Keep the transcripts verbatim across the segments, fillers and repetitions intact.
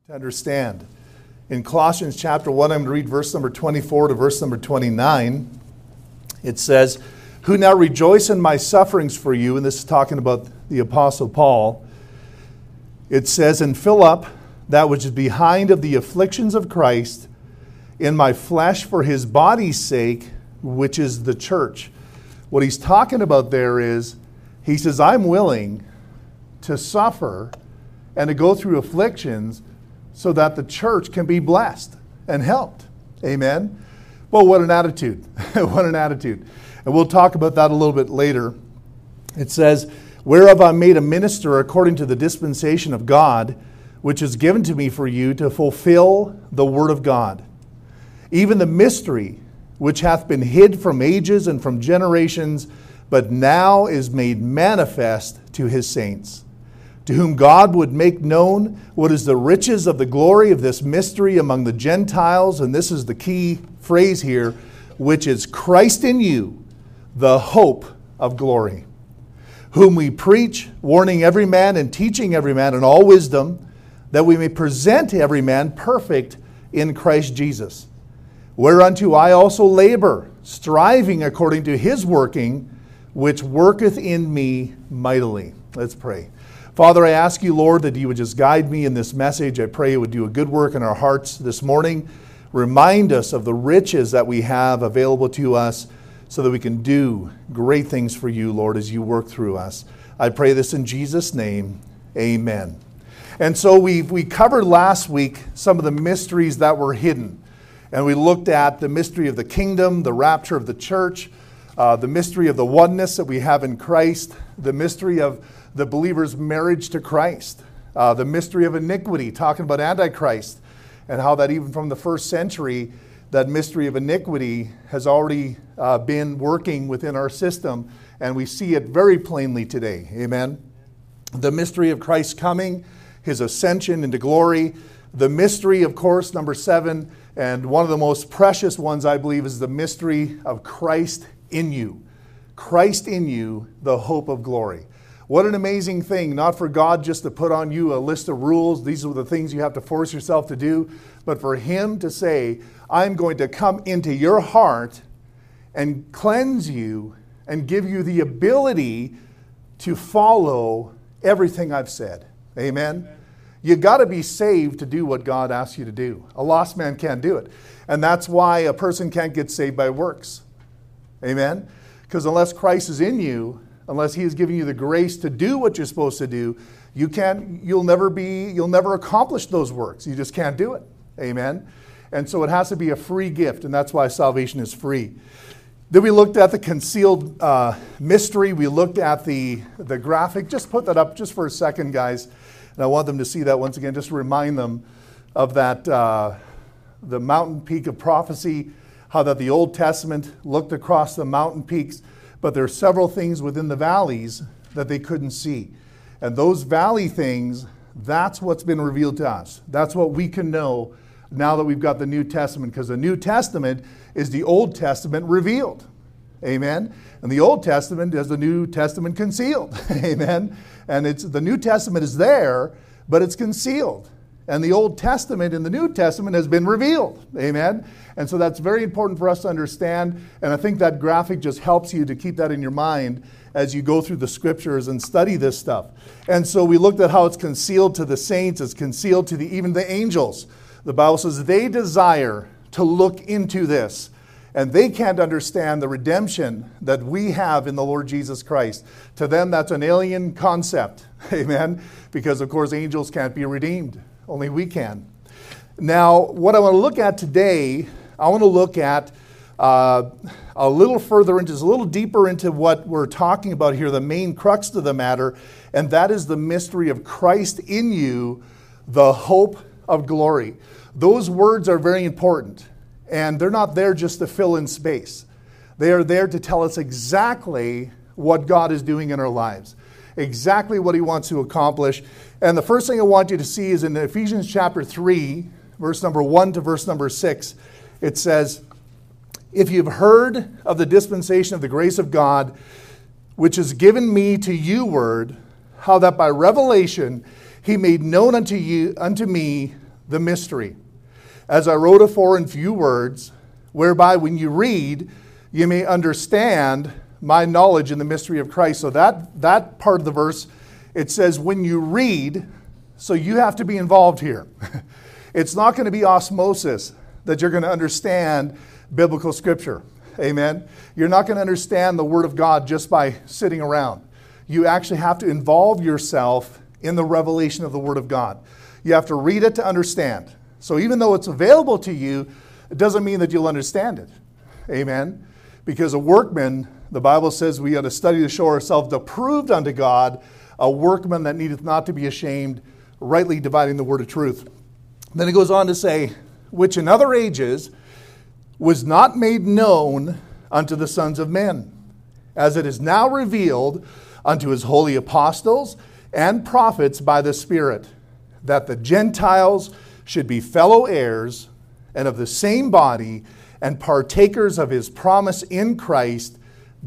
to understand. In Colossians chapter one, I'm going to read verse number twenty-four to verse number twenty-nine. It says, "Who now rejoice in my sufferings for you," and this is talking about the Apostle Paul. It says, "And fill up that which is behind of the afflictions of Christ in my flesh for his body's sake, which is the church." What he's talking about there is, he says, I'm willing to suffer and to go through afflictions so that the church can be blessed and helped. Amen? Well, what an attitude. What an attitude. And we'll talk about that a little bit later. It says, "Whereof I'm made a minister according to the dispensation of God, which is given to me for you to fulfill the word of God. Even the mystery which hath been hid from ages and from generations, but now is made manifest to his saints, to whom God would make known what is the riches of the glory of this mystery among the Gentiles," and this is the key phrase here, "which is Christ in you, the hope of glory, whom we preach, warning every man and teaching every man in all wisdom, that we may present every man perfect in Christ Jesus. Whereunto I also labor, striving according to his working, which worketh in me mightily." Let's pray. Father, I ask you, Lord, that you would just guide me in this message. I pray you would do a good work in our hearts this morning. Remind us of the riches that we have available to us so that we can do great things for you, Lord, as you work through us. I pray this in Jesus' name. Amen. And so we we covered last week some of the mysteries that were hidden. And we looked at the mystery of the kingdom, the rapture of the church, uh, the mystery of the oneness that we have in Christ, the mystery of the believer's marriage to Christ, uh, the mystery of iniquity, talking about Antichrist, and how that even from the first century, that mystery of iniquity has already uh, been working within our system, and we see it very plainly today. Amen. The mystery of Christ's coming, his ascension into glory, the mystery, of course, number seven, and one of the most precious ones, I believe, is the mystery of Christ in you. Christ in you, the hope of glory. What an amazing thing, not for God just to put on you a list of rules. These are the things you have to force yourself to do. But for him to say, I'm going to come into your heart and cleanse you and give you the ability to follow everything I've said. Amen? Amen. You got to be saved to do what God asks you to do. A lost man can't do it. And that's why a person can't get saved by works. Amen? Because unless Christ is in you, unless he is giving you the grace to do what you're supposed to do, you can't, you'll never be, you'll never accomplish those works. You just can't do it. Amen? And so it has to be a free gift, and that's why salvation is free. Then we looked at the concealed uh, mystery. We looked at the, the graphic. Just put that up just for a second, guys. And I want them to see that once again, just to remind them of that, uh, the mountain peak of prophecy, how that the Old Testament looked across the mountain peaks, but there are several things within the valleys that they couldn't see. And those valley things, that's what's been revealed to us. That's what we can know now that we've got the New Testament, because the New Testament is the Old Testament revealed. Amen? And the Old Testament is the New Testament concealed. Amen? And it's the New Testament is there, but it's concealed. And the Old Testament in the New Testament has been revealed. Amen? And so that's very important for us to understand. And I think that graphic just helps you to keep that in your mind as you go through the scriptures and study this stuff. And so we looked at how it's concealed to the saints. It's concealed to the even the angels. The Bible says they desire to look into this. And they can't understand the redemption that we have in the Lord Jesus Christ. To them, that's an alien concept. Amen? Because, of course, angels can't be redeemed. Only we can. Now, what I want to look at today, I want to look at uh, a little further into, a little deeper into what we're talking about here, the main crux of the matter, and that is the mystery of Christ in you, the hope of glory. Those words are very important, and they're not there just to fill in space. They are there to tell us exactly what God is doing in our lives, exactly what he wants to accomplish. And the first thing I want you to see is in Ephesians chapter three, verse number one to verse number six. It says, "If you've heard of the dispensation of the grace of God, which is given me to you word, how that by revelation he made known unto you, unto me, the mystery. As I wrote afore in few words, whereby when you read, you may understand my knowledge in the mystery of Christ. So that, that part of the verse, it says when you read, so you have to be involved here. It's not going to be osmosis that you're going to understand biblical scripture. Amen. You're not going to understand the Word of God just by sitting around. You actually have to involve yourself in the revelation of the Word of God. You have to read it to understand. So even though it's available to you, it doesn't mean that you'll understand it. Amen. Because a workman, the Bible says we got to study to show ourselves approved unto God, a workman that needeth not to be ashamed, rightly dividing the word of truth. Then it goes on to say, which in other ages was not made known unto the sons of men, as it is now revealed unto his holy apostles and prophets by the Spirit, that the Gentiles should be fellow heirs and of the same body and partakers of his promise in Christ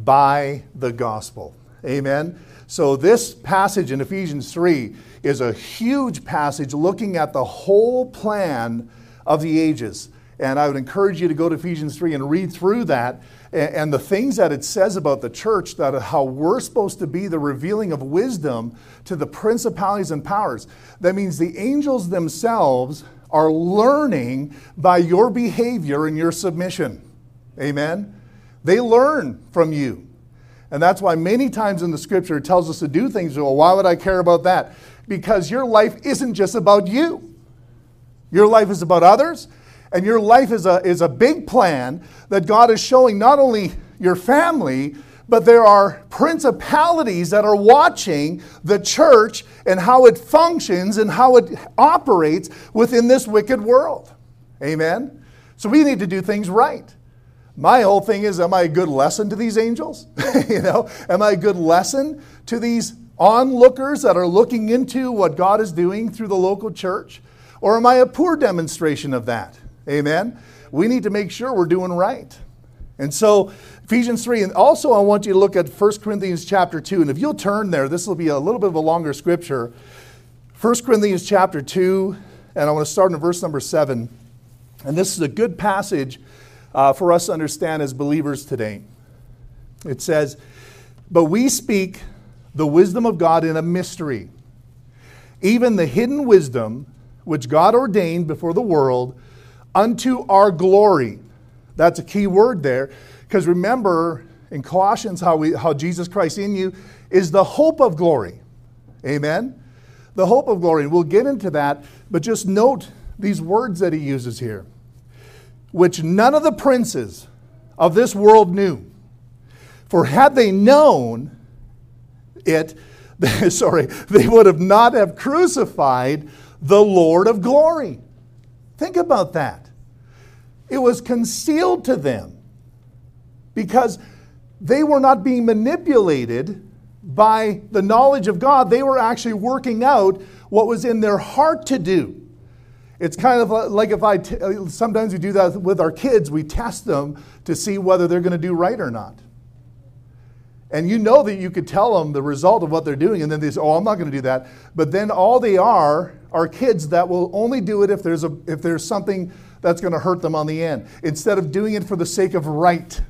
by the gospel. Amen. So this passage in Ephesians three is a huge passage looking at the whole plan of the ages. And I would encourage you to go to Ephesians three and read through that and the things that it says about the church, that how we're supposed to be the revealing of wisdom to the principalities and powers. That means the angels themselves are learning by your behavior and your submission. Amen? They learn from you. And that's why many times in the scripture it tells us to do things. Well, why would I care about that? Because your life isn't just about you. Your life is about others. And your life is a, is a big plan that God is showing not only your family, but there are principalities that are watching the church and how it functions and how it operates within this wicked world. Amen? So we need to do things right. My whole thing is, am I a good lesson to these angels? You know, am I a good lesson to these onlookers that are looking into what God is doing through the local church? Or am I a poor demonstration of that? Amen. We need to make sure we're doing right. And so Ephesians three, and also I want you to look at First Corinthians chapter two. And if you'll turn there, this will be a little bit of a longer scripture. First Corinthians chapter two, and I want to start in verse number seven. And this is a good passage uh, for us to understand as believers today. It says, but we speak the wisdom of God in a mystery, even the hidden wisdom which God ordained before the world, unto our glory. That's a key word there, because remember in Colossians how we how Jesus Christ in you is the hope of glory. Amen? The hope of glory. We'll get into that, but just note these words that he uses here. Which none of the princes of this world knew. For had they known it, sorry, they would have not have crucified the Lord of glory. Think about that. It was concealed to them because they were not being manipulated by the knowledge of God. They were actually working out what was in their heart to do. It's kind of like if I, t- sometimes we do that with our kids. We test them to see whether they're going to do right or not. And you know that you could tell them the result of what they're doing, and then they say, oh, I'm not going to do that. But then all they are are kids that will only do it if there's a if there's something that's going to hurt them on the end, instead of doing it for the sake of right.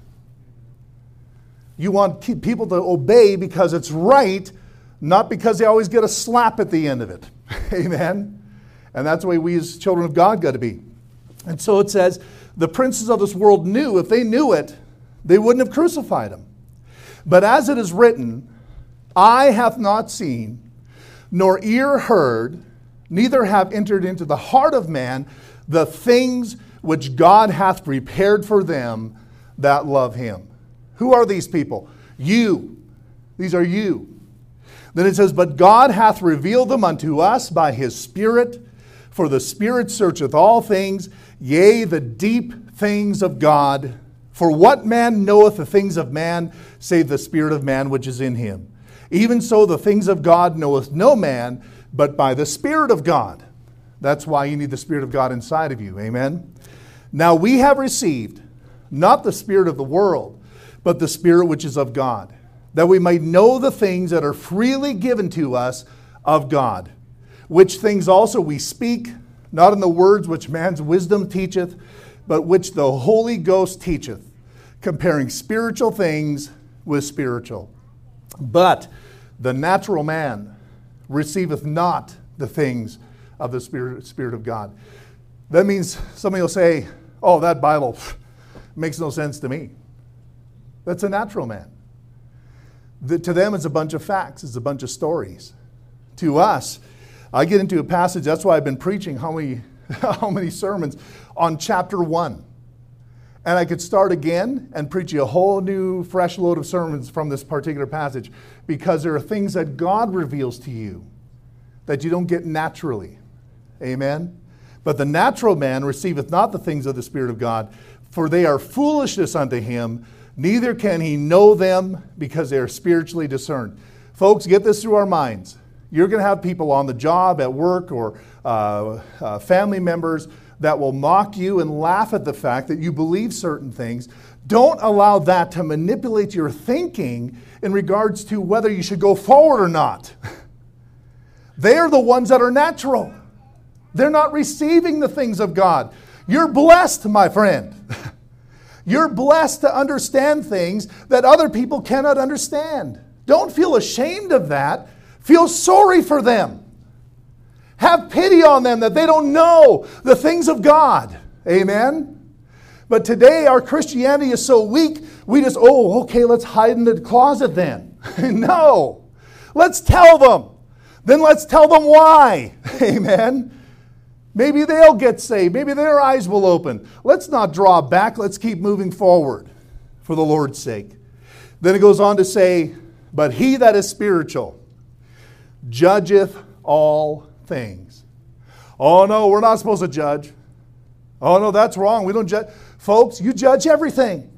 You want people to obey because it's right, not because they always get a slap at the end of it. Amen? And that's the way we as children of God got to be. And so it says, the princes of this world knew, if they knew it, they wouldn't have crucified him. But as it is written, eye hath not seen, nor ear heard, neither have entered into the heart of man the things which God hath prepared for them that love him. Who are these people? You. These are you. Then it says, but God hath revealed them unto us by his Spirit, for the Spirit searcheth all things, yea, the deep things of God. For what man knoweth the things of man, save the spirit of man which is in him? Even so the things of God knoweth no man, but by the Spirit of God. That's why you need the Spirit of God inside of you. Amen? Now we have received not the spirit of the world, but the Spirit which is of God, that we might know the things that are freely given to us of God, which things also we speak, not in the words which man's wisdom teacheth, but which the Holy Ghost teacheth, comparing spiritual things with spiritual. But the natural man receiveth not the things of the Spirit, Spirit of God. That means somebody will say, oh, that Bible pff, makes no sense to me. That's a natural man. The, to them, it's a bunch of facts. It's a bunch of stories. To us, I get into a passage, that's why I've been preaching how many, how many sermons on chapter one. And I could start again and preach you a whole new, fresh load of sermons from this particular passage, because there are things that God reveals to you that you don't get naturally. Amen? But the natural man receiveth not the things of the Spirit of God, for they are foolishness unto him, neither can he know them, because they are spiritually discerned. Folks, get this through our minds. You're going to have people on the job, at work, or uh, uh, family members that will mock you and laugh at the fact that you believe certain things. Don't allow that to manipulate your thinking in regards to whether you should go forward or not. They're the ones that are natural. They're not receiving the things of God. You're blessed, my friend. You're blessed to understand things that other people cannot understand. Don't feel ashamed of that. Feel sorry for them. Have pity on them that they don't know the things of God. Amen? But today our Christianity is so weak, we just, oh, okay, let's hide in the closet then. No. Let's tell them. Then let's tell them why. Amen? Maybe they'll get saved. Maybe their eyes will open. Let's not draw back. Let's keep moving forward for the Lord's sake. Then it goes on to say, but he that is spiritual judgeth all things. Oh no, we're not supposed to judge. Oh no, that's wrong. We don't judge. Folks, you judge everything.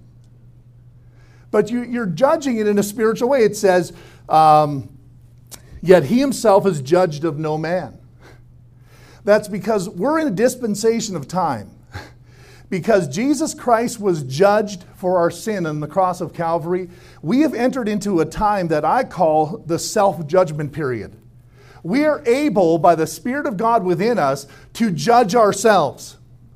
But you, you're judging it in a spiritual way. It says, um, yet he himself is judged of no man. That's because we're in a dispensation of time. Because Jesus Christ was judged for our sin on the cross of Calvary, we have entered into a time that I call the self-judgment period. We are able, by the Spirit of God within us, to judge ourselves.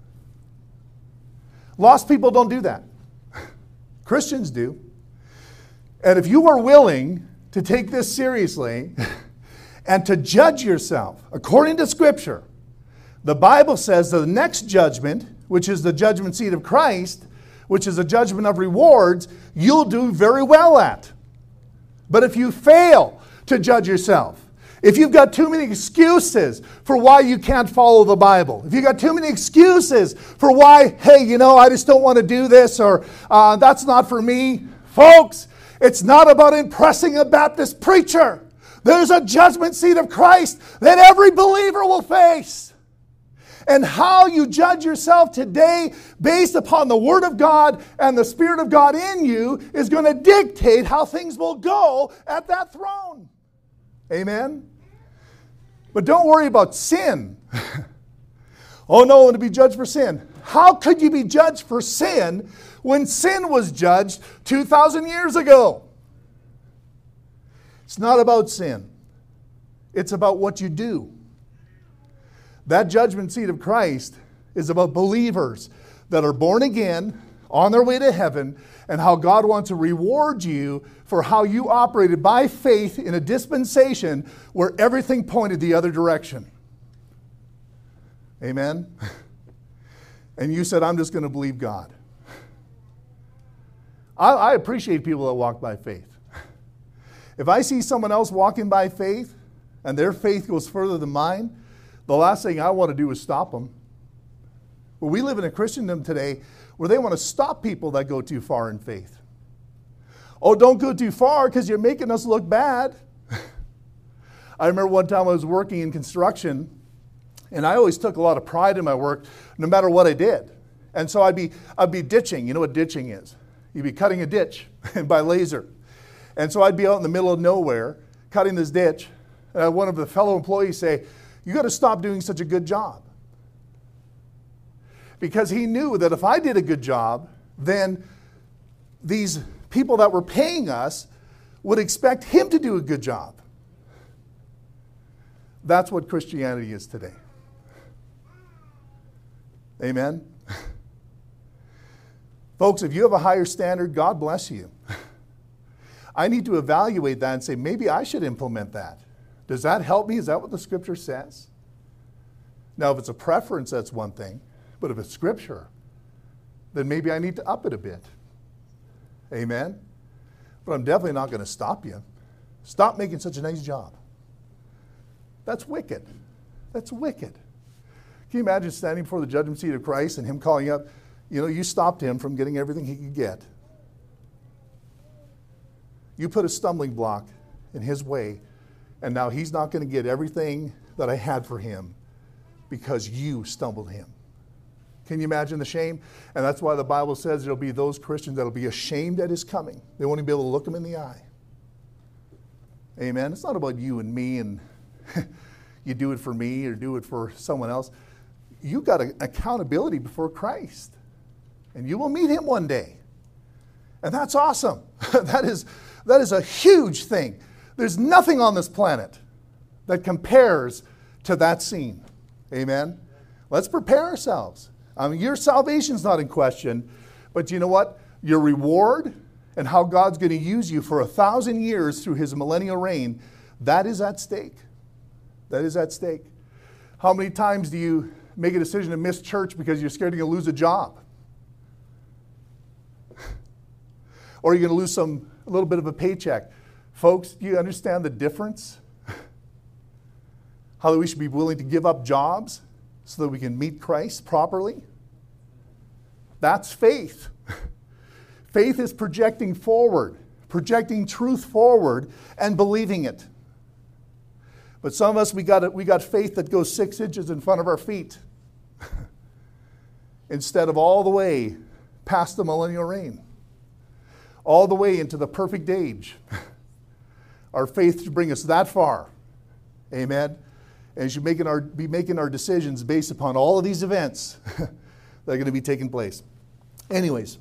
Lost people don't do that. Christians do. And if you are willing to take this seriously and to judge yourself, according to Scripture, the Bible says the next judgment, which is the judgment seat of Christ, which is a judgment of rewards, you'll do very well at. But if you fail to judge yourself, if you've got too many excuses for why you can't follow the Bible, if you've got too many excuses for why, hey, you know, I just don't want to do this, or uh, that's not for me, folks, it's not about impressing a Baptist preacher. There's a judgment seat of Christ that every believer will face. And how you judge yourself today based upon the Word of God and the Spirit of God in you is going to dictate how things will go at that throne. Amen? But don't worry about sin. Oh no, to be judged for sin. How could you be judged for sin when sin was judged two thousand years ago? It's not about sin. It's about what you do. That judgment seat of Christ is about believers that are born again, on their way to heaven, and how God wants to reward you for how you operated by faith in a dispensation where everything pointed the other direction. Amen? And you said, I'm just going to believe God. I, I appreciate people that walk by faith. If I see someone else walking by faith, and their faith goes further than mine, the last thing I want to do is stop them. But we live in a Christendom today where they want to stop people that go too far in faith. Oh, don't go too far because you're making us look bad. I remember one time I was working in construction, and I always took a lot of pride in my work no matter what I did. And so I'd be, I'd be ditching. You know what ditching is? You'd be cutting a ditch by laser. And so I'd be out in the middle of nowhere cutting this ditch, and I had one of the fellow employees say, you got to stop doing such a good job. Because he knew that if I did a good job, then these people that were paying us would expect him to do a good job. That's what Christianity is today. Amen? Folks, if you have a higher standard, God bless you. I need to evaluate that and say, maybe I should implement that. Does that help me? Is that what the Scripture says? Now, if it's a preference, that's one thing. But if it's Scripture, then maybe I need to up it a bit. Amen? But I'm definitely not going to stop you. Stop making such a nice job. That's wicked. That's wicked. Can you imagine standing before the judgment seat of Christ and him calling up, you know, you stopped him from getting everything he could get. You put a stumbling block in his way, and now he's not going to get everything that I had for him because you stumbled him. Can you imagine the shame? And that's why the Bible says there'll be those Christians that'll be ashamed at his coming. They won't even be able to look him in the eye. Amen? It's not about you and me and you do it for me or do it for someone else. You got an accountability before Christ. And you will meet him one day. And that's awesome. that is, that is a huge thing. There's nothing on this planet that compares to that scene. Amen? Let's prepare ourselves. I mean, your salvation's not in question, but you know what? Your reward and how God's going to use you for a thousand years through his millennial reign, that is at stake. That is at stake. How many times do you make a decision to miss church because you're scared you're going to lose a job? Or you're going to lose some a little bit of a paycheck. Folks, do you understand the difference? How we should be willing to give up jobs so that we can meet Christ properly? That's faith. Faith is projecting forward, projecting truth forward and believing it. But some of us, we got, we got faith that goes six inches in front of our feet instead of all the way past the millennial reign, all the way into the perfect age. Our faith should bring us that far. Amen? And should making our, be making our decisions based upon all of these events that are going to be taking place. Anyways,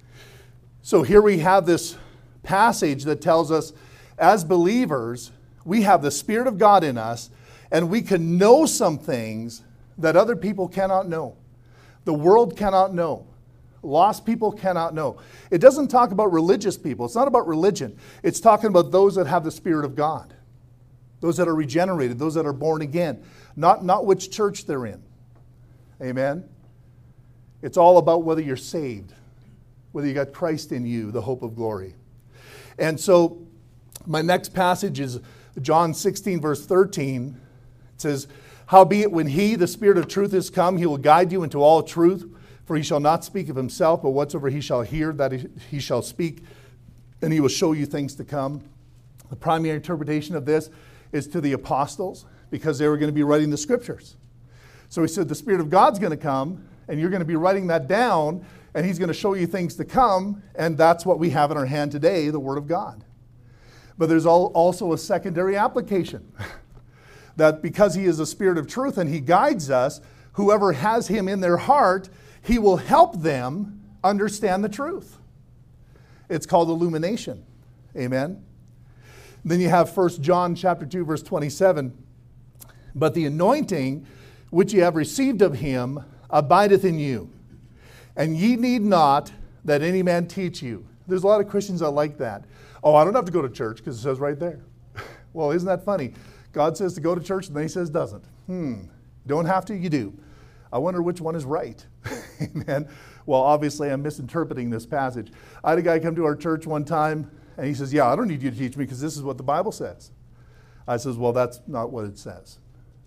so here we have this passage that tells us, as believers, we have the Spirit of God in us, and we can know some things that other people cannot know. The world cannot know. Lost people cannot know. It doesn't talk about religious people. It's not about religion. It's talking about those that have the Spirit of God. Those that are regenerated, those that are born again. Not, not which church they're in. Amen? It's all about whether you're saved. Whether you got Christ in you, the hope of glory. And so, my next passage is John sixteen, verse thirteen. It says, "Howbeit when he, the Spirit of truth, is come, he will guide you into all truth. For he shall not speak of himself, but whatsoever he shall hear, that he, he shall speak. And he will show you things to come." The primary interpretation of this is to the apostles, because they were going to be writing the scriptures. So he said the Spirit of God's going to come, and you're going to be writing that down, and he's going to show you things to come, and that's what we have in our hand today, the Word of God. But there's also a secondary application, that because he is the Spirit of truth and he guides us, whoever has him in their heart, he will help them understand the truth. It's called illumination. Amen? Then you have First John chapter two, verse twenty-seven. "But the anointing which ye have received of him abideth in you, and ye need not that any man teach you." There's a lot of Christians that like that. Oh, I don't have to go to church because it says right there. Well, isn't that funny? God says to go to church and then he says doesn't. Hmm. Don't have to, you do. I wonder which one is right. Amen. Well, obviously I'm misinterpreting this passage. I had a guy come to our church one time and he says, "Yeah, I don't need you to teach me because this is what the Bible says." I says, "Well, that's not what it says.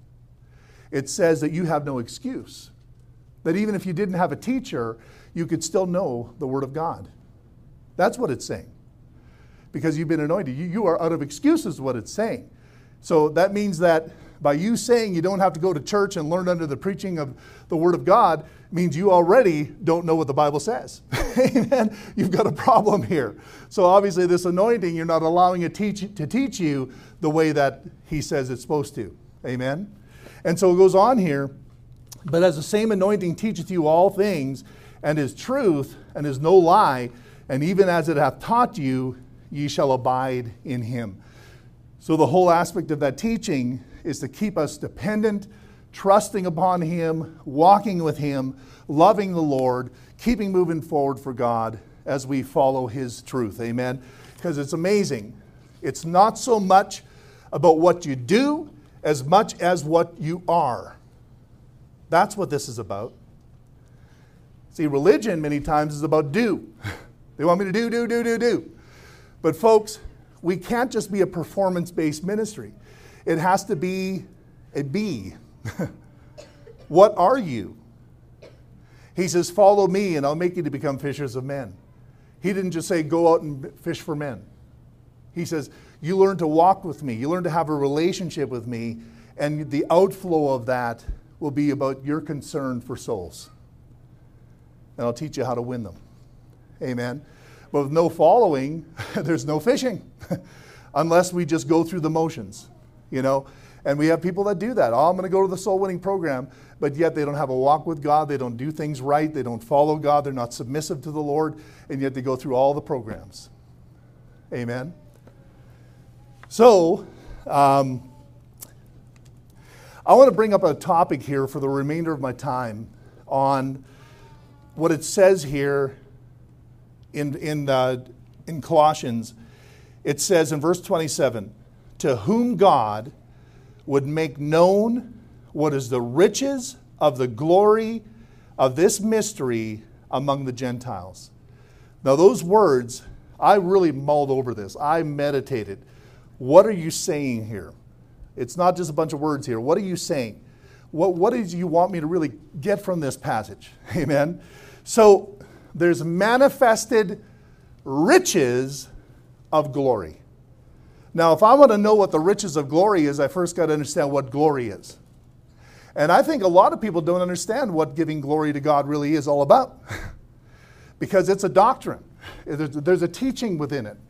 It says that you have no excuse. That even if you didn't have a teacher, you could still know the Word of God." That's what it's saying. Because you've been anointed. You, you are out of excuses, what it's saying. So that means that by you saying you don't have to go to church and learn under the preaching of the Word of God, means you already don't know what the Bible says. Amen. You've got a problem here. So obviously this anointing, you're not allowing it teach, to teach you the way that he says it's supposed to. Amen. And so it goes on here. "But as the same anointing teacheth you all things, and is truth, and is no lie, and even as it hath taught you, ye shall abide in him." So the whole aspect of that teaching is to keep us dependent, trusting upon Him, walking with Him, loving the Lord, keeping moving forward for God as we follow His truth. Amen? Because it's amazing. It's not so much about what you do as much as what you are. That's what this is about. See, religion many times is about do. They want me to do, do, do, do, do. But folks, we can't just be a performance-based ministry. It has to be a be. What are you? He says, follow me and I'll make you to become fishers of men. He didn't just say, go out and fish for men. He says, you learn to walk with me. You learn to have a relationship with me. And the outflow of that will be about your concern for souls. And I'll teach you how to win them. Amen. But with no following, there's no fishing. Unless we just go through the motions, you know. And we have people that do that. Oh, I'm going to go to the soul winning program, but yet they don't have a walk with God. They don't do things right. They don't follow God. They're not submissive to the Lord. And yet they go through all the programs. Amen. So, um, I want to bring up a topic here for the remainder of my time on what it says here in, in, uh, in Colossians. It says in verse twenty-seven, to whom God would make known what is the riches of the glory of this mystery among the Gentiles. Now those words, I really mulled over this. I meditated. What are you saying here? It's not just a bunch of words here. What are you saying? What, what do you want me to really get from this passage? Amen. So there's manifested riches of glory. Now, if I want to know what the riches of glory is, I first got to understand what glory is. And I think a lot of people don't understand what giving glory to God really is all about. Because it's a doctrine. There's, there's a teaching within it.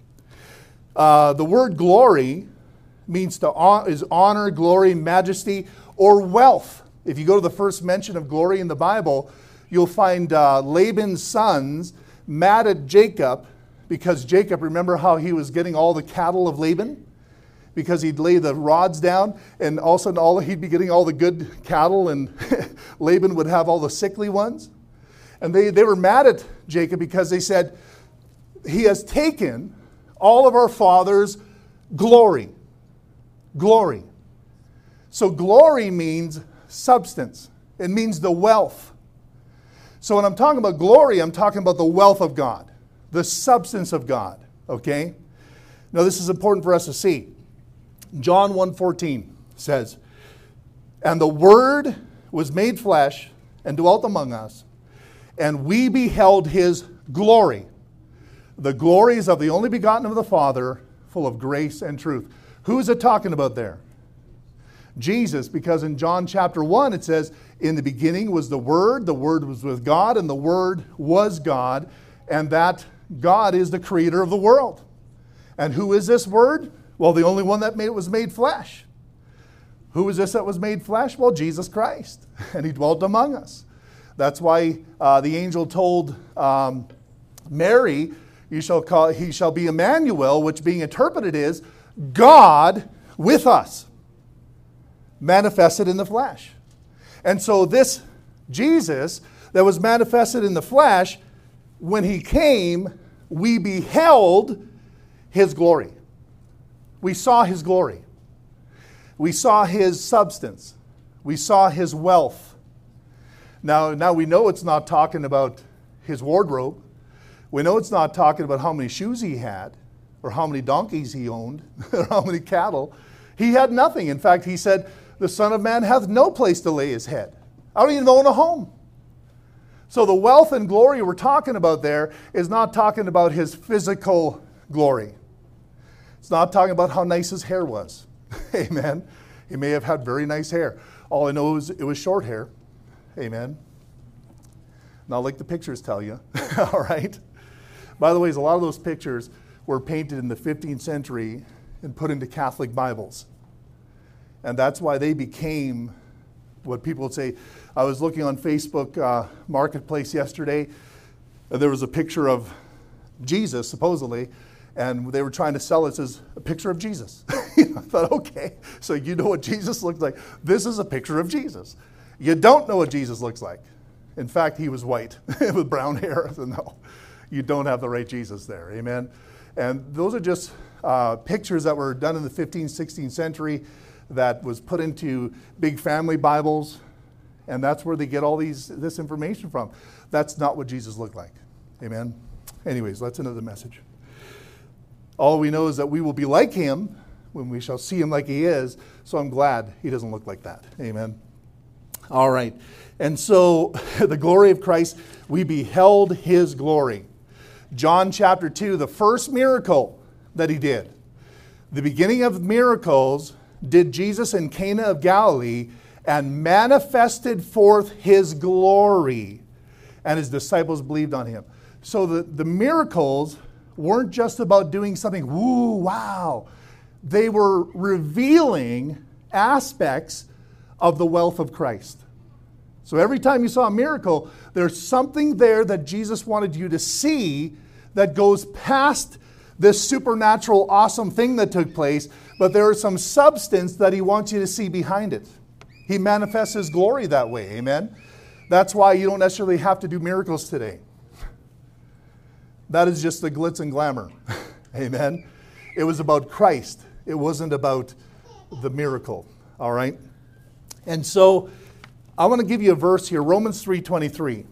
Uh, the word glory means to is honor, glory, majesty, or wealth. If you go to the first mention of glory in the Bible, you'll find uh, Laban's sons mad at Jacob because Jacob, remember how he was getting all the cattle of Laban? Because he'd lay the rods down, and all of a sudden all, he'd be getting all the good cattle, and Laban would have all the sickly ones. And they, they were mad at Jacob because they said, he has taken all of our father's glory. Glory. So glory means substance. It means the wealth. So when I'm talking about glory, I'm talking about the wealth of God, the substance of God. Okay? Now this is important for us to see. John one fourteen says, and the Word was made flesh and dwelt among us, and we beheld His glory. The glories of the only begotten of the Father, full of grace and truth. Who is it talking about there? Jesus, because in John chapter one it says, in the beginning was the Word, the Word was with God, and the Word was God, and that God is the creator of the world. And who is this Word? Well, the only one that made, was made flesh. Who is this that was made flesh? Well, Jesus Christ. And He dwelt among us. That's why uh, the angel told um, Mary, you shall call, he shall be Emmanuel, which being interpreted is God with us, manifested in the flesh. And so this Jesus that was manifested in the flesh, when He came, we beheld His glory. We saw His glory. We saw His substance. We saw His wealth. Now, now we know it's not talking about His wardrobe. We know it's not talking about how many shoes He had, or how many donkeys He owned, or how many cattle. He had nothing. In fact, He said, the Son of Man hath no place to lay His head. I don't even own a home. So the wealth and glory we're talking about there is not talking about His physical glory. It's not talking about how nice His hair was. Amen. He may have had very nice hair. All I know is it was short hair. Amen. Not like the pictures tell you. All right. By the way, a lot of those pictures were painted in the fifteenth century and put into Catholic Bibles. And that's why they became what people would say. I was looking on Facebook uh, Marketplace yesterday. Uh, there was a picture of Jesus, supposedly, and they were trying to sell it as a picture of Jesus. I thought, okay, so you know what Jesus looked like. This is a picture of Jesus. You don't know what Jesus looks like. In fact, he was white with brown hair. So no, you don't have the right Jesus there. Amen. And those are just uh, pictures that were done in the fifteenth, sixteenth century that was put into big family Bibles. And that's where they get all these this information from. That's not what Jesus looked like. Amen. Anyways, that's another message. All we know is that we will be like him when we shall see him like he is. So I'm glad he doesn't look like that. Amen. All right. And so the glory of Christ, we beheld his glory. John chapter two, the first miracle that he did. The beginning of miracles did Jesus in Cana of Galilee and manifested forth his glory. And his disciples believed on him. So the, the miracles weren't just about doing something, woo, wow. They were revealing aspects of the wealth of Christ. So every time you saw a miracle, there's something there that Jesus wanted you to see that goes past this supernatural, awesome thing that took place, but there is some substance that he wants you to see behind it. He manifests his glory that way, amen? That's why you don't necessarily have to do miracles today. That is just the glitz and glamour, amen? It was about Christ. It wasn't about the miracle, all right? And so I want to give you a verse here, Romans three twenty-three.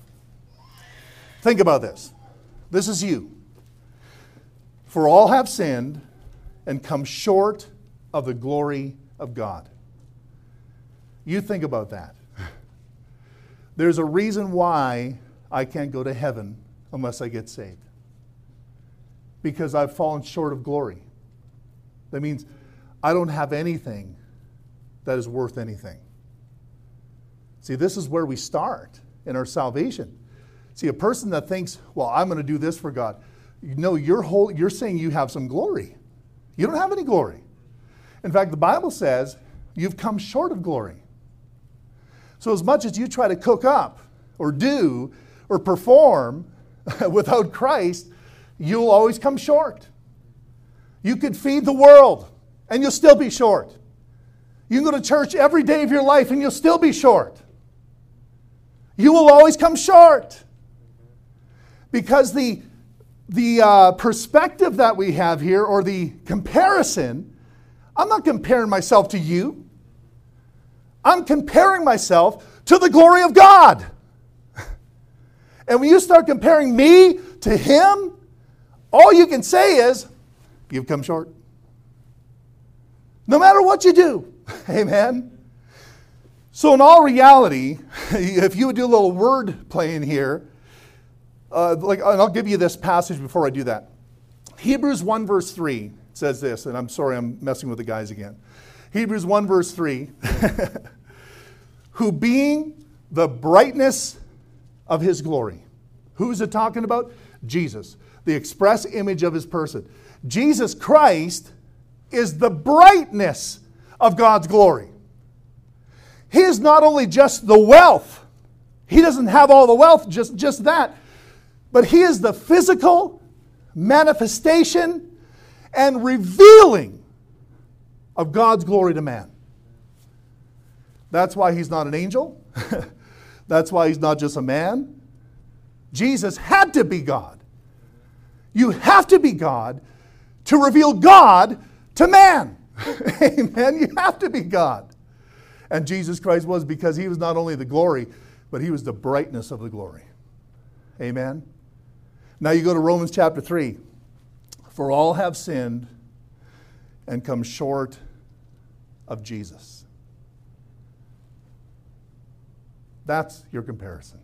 Think about this. This is you. For all have sinned and come short of the glory of God. You think about that. There's a reason why I can't go to heaven unless I get saved. Because I've fallen short of glory. That means I don't have anything that is worth anything. See, this is where we start in our salvation. See, a person that thinks, well, I'm going to do this for God. No, you're, whole, you're saying you have some glory. You don't have any glory. In fact, the Bible says you've come short of glory. So as much as you try to cook up or do or perform without Christ, you'll always come short. You could feed the world and you'll still be short. You can go to church every day of your life and you'll still be short. You will always come short. Because the, the uh, perspective that we have here, or the comparison, I'm not comparing myself to you. I'm comparing myself to the glory of God. And when you start comparing me to him, all you can say is, you've come short. No matter what you do. Amen. So in all reality, if you would do a little word playing here, uh, like, and I'll give you this passage before I do that. Hebrews one verse three says this, and I'm sorry I'm messing with the guys again. Hebrews one verse three, who being the brightness of his glory. Who is it talking about? Jesus, the express image of his person. Jesus Christ is the brightness of God's glory. He is not only just the wealth. He doesn't have all the wealth, just, just that. But he is the physical manifestation and revealing of God's glory to man. That's why he's not an angel. That's why he's not just a man. Jesus had to be God. You have to be God to reveal God to man. Amen. You have to be God. And Jesus Christ was, because he was not only the glory, but he was the brightness of the glory. Amen. Now you go to Romans chapter three. For all have sinned and come short of Jesus. That's your comparison.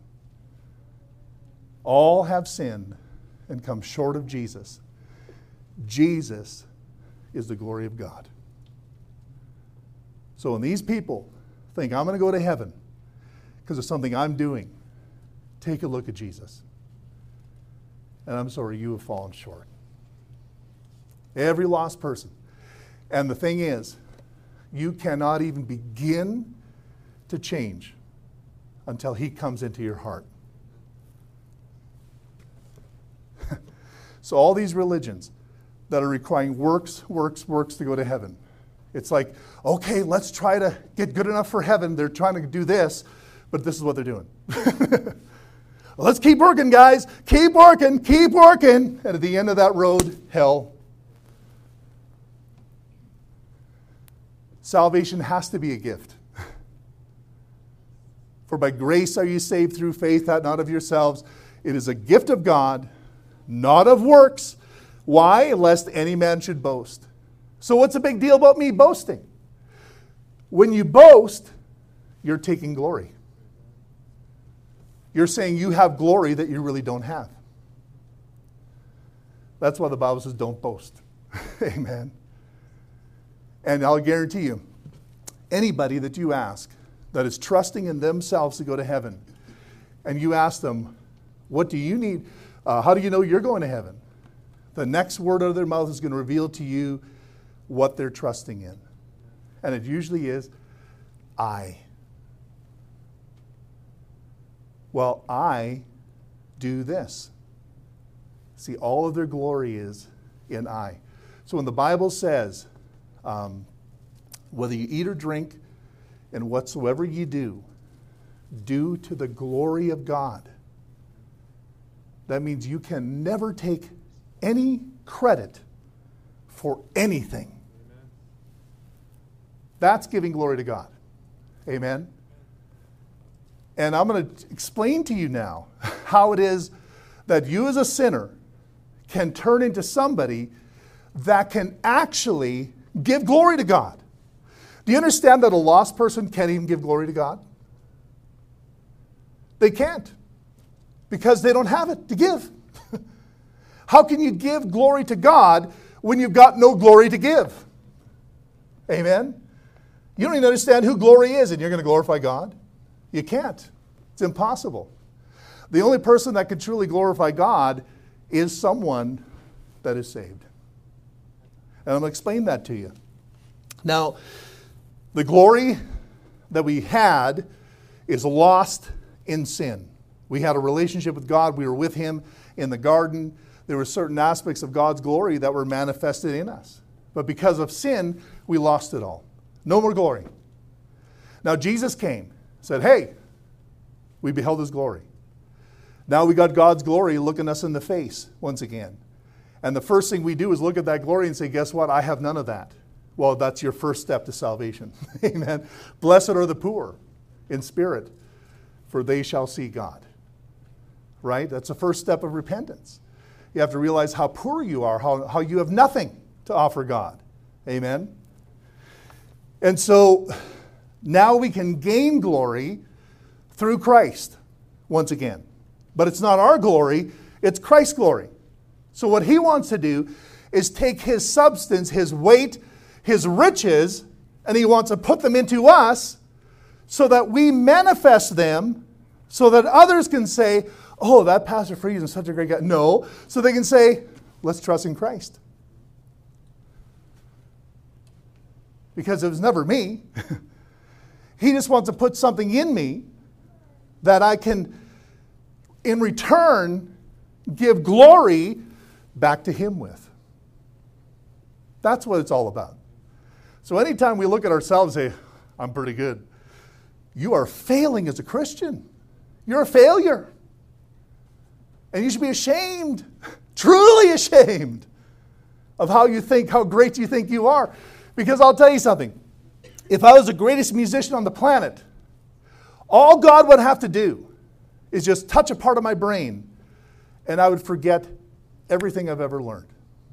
All have sinned and come short of Jesus. Jesus is the glory of God. So when these people think, I'm going to go to heaven because of something I'm doing, take a look at Jesus. And I'm sorry, you have fallen short. Every lost person. And the thing is, you cannot even begin to change until he comes into your heart. So all these religions, that are requiring works, works, works to go to heaven. It's like, okay, let's try to get good enough for heaven. They're trying to do this, but this is what they're doing. Let's keep working, guys. Keep working, keep working. And at the end of that road, hell. Salvation has to be a gift. For by grace are you saved through faith, that not of yourselves. It is a gift of God, not of works. Why? Lest any man should boast. So what's the big deal about me boasting? When you boast, you're taking glory. You're saying you have glory that you really don't have. That's why the Bible says don't boast. Amen. And I'll guarantee you, anybody that you ask that is trusting in themselves to go to heaven, and you ask them, what do you need? Uh, how do you know you're going to heaven? The next word out of their mouth is going to reveal to you what they're trusting in. And it usually is, I. Well, I do this. See, all of their glory is in I. So when the Bible says, um, whether you eat or drink, and whatsoever you do, do to the glory of God. That means you can never take any credit for anything. Amen. That's giving glory to God. Amen. And I'm going to explain to you now how it is that you as a sinner can turn into somebody that can actually give glory to God. Do you understand that a lost person can't even give glory to God? They can't, because they don't have it to give. How can you give glory to God when you've got no glory to give? Amen? You don't even understand who glory is, and you're going to glorify God? You can't. It's impossible. The only person that can truly glorify God is someone that is saved. And I'm going to explain that to you. Now, the glory that we had is lost in sin. We had a relationship with God. We were with Him in the garden. There were certain aspects of God's glory that were manifested in us. But because of sin, we lost it all. No more glory. Now Jesus came, said, hey, we beheld His glory. Now we got God's glory looking us in the face once again. And the first thing we do is look at that glory and say, guess what? I have none of that. Well, that's your first step to salvation. Amen. Blessed are the poor in spirit, for they shall see God. Right? That's the first step of repentance. You have to realize how poor you are, how, how you have nothing to offer God. Amen. And so now we can gain glory through Christ once again. But it's not our glory, it's Christ's glory. So what He wants to do is take His substance, His weight, His riches, and He wants to put them into us so that we manifest them so that others can say, oh, that Pastor Friesen is such a great guy. No. So they can say, let's trust in Christ. Because it was never me. He just wants to put something in me that I can, in return, give glory back to Him with. That's what it's all about. So anytime we look at ourselves and say, I'm pretty good, you are failing as a Christian. You're a failure. And you should be ashamed, truly ashamed, of how you think, how great you think you are. Because I'll tell you something. If I was the greatest musician on the planet, all God would have to do is just touch a part of my brain, and I would forget everything I've ever learned.